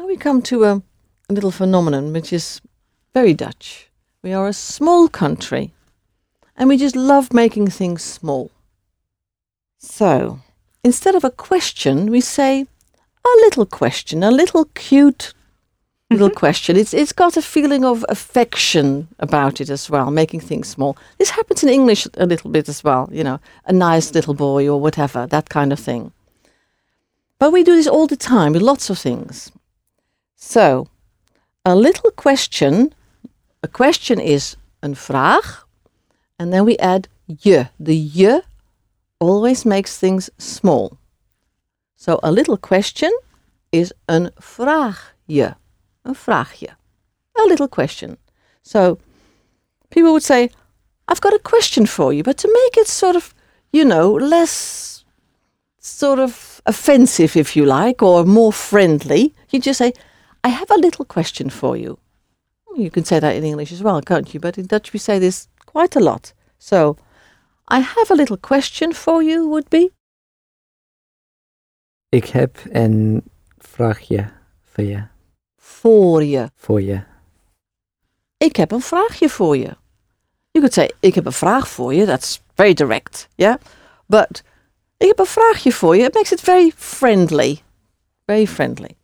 Now we come to a little phenomenon which is very Dutch. We are a small country and we just love making things small. So, instead of a question, we say a little question, a little cute little question. It's got a feeling of affection about it as well, making things small. This happens in English a little bit as well, a nice little boy or whatever, that kind of thing. But we do this all the time with lots of things. So, a little question, a question is een vraag, and then we add je. The je always makes things small. So, a little question is een vraagje. Een vraagje. A little question. So, people would say, I've got a question for you, but to make it sort of, less sort of offensive, if you like, or more friendly, you just say, I have a little question for you. You can say that in English as well, can't you? But in Dutch we say this quite a lot. So, I have a little question for you would be? Ik heb een vraagje voor je. Voor je. Voor je. Ik heb een vraagje voor je. You could say, ik heb een vraag voor je. That's very direct, yeah? But, ik heb een vraagje voor je. It makes it very friendly. Very friendly.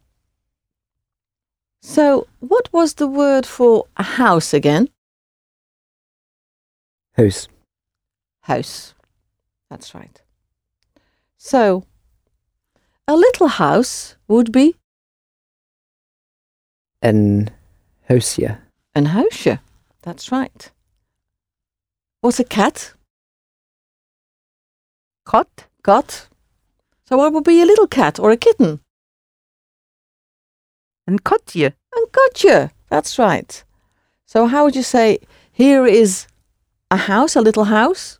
So, what was the word for a house again? Huis. House. That's right. So, a little house would be? Een huisje. Een huisje. That's right. What's a cat? Kat. Kat. So what would be a little cat or a kitten? Een katje. Een katje. That's right. So how would you say, here is a house, a little house?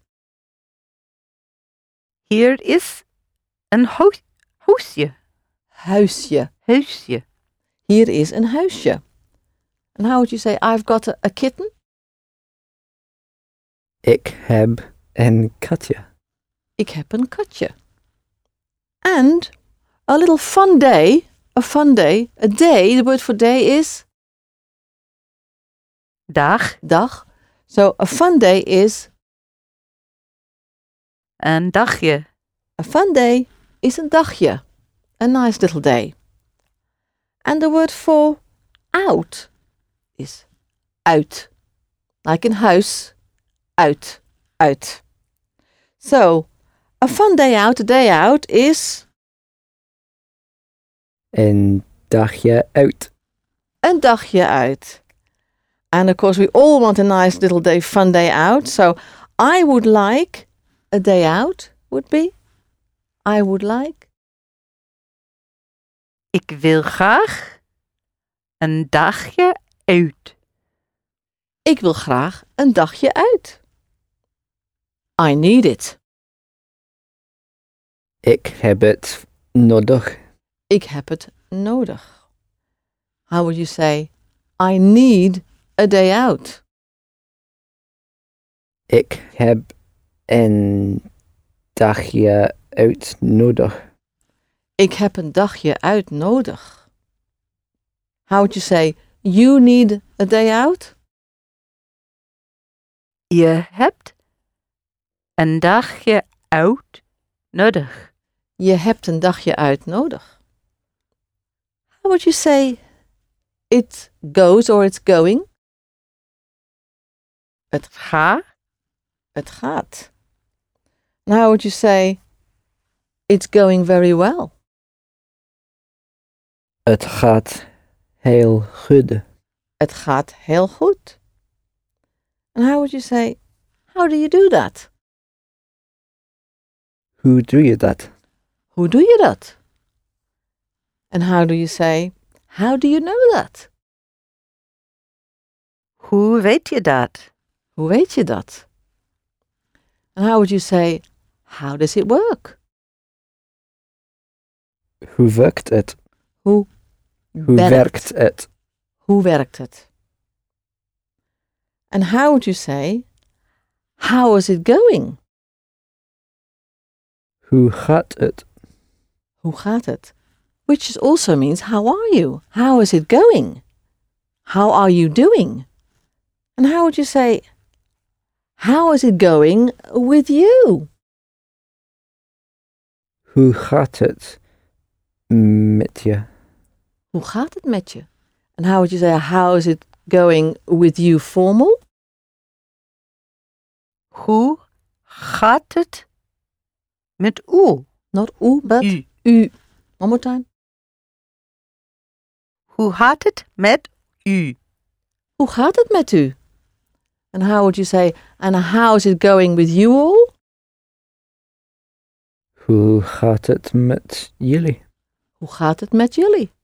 Hier is een huisje. Huisje. Huisje. Hier is een huisje. And how would you say, I've got a kitten? Ik heb een katje. Ik heb een katje. And a little fun day, a day, the word for day is? Dag. Dag. So a fun day is? Een dagje. A fun day is een dagje. A nice little day. And the word for out is uit. Like in huis, uit, uit. So, a fun day out, a day out is? Een dagje uit. Een dagje uit. And of course we all want a nice little day, fun day out. So, I would like a day out would be? I would like? Ik wil graag een dagje uit. Ik wil graag een dagje uit. I need it. Ik heb het nodig. Ik heb het nodig. How would you say, I need a day out? Ik heb een dagje uit nodig. Ik heb een dagje uit nodig. How would you say, you need a day out? Je hebt een dagje uit nodig. Je hebt een dagje uit nodig. How would you say, it goes or it's going? Het Het gaat. And how would you say, it's going very well? Het gaat heel goed. Het gaat heel goed. And how would you say, how do you do that? Hoe doe je dat? Hoe doe je dat? And how do you say, how do you know that? Hoe weet je dat? Hoe weet je dat? And how would you say, how does it work? Hoe werkt het? Hoe werkt het? Hoe werkt het? And how would you say, how is it going? Hoe gaat het? Hoe gaat het? which also means how are you? How is it going? How are you doing? And how would you say, how is it going with you? Hoe gaat het met je? Hoe gaat het met je? And how would you say, how is it going with you formal? Hoe gaat het met u? Not u, but U. u. One more time. Hoe gaat het met u? Hoe gaat het met u? And how would you say, and how is it going with you all? Hoe gaat het met jullie? Hoe gaat het met jullie?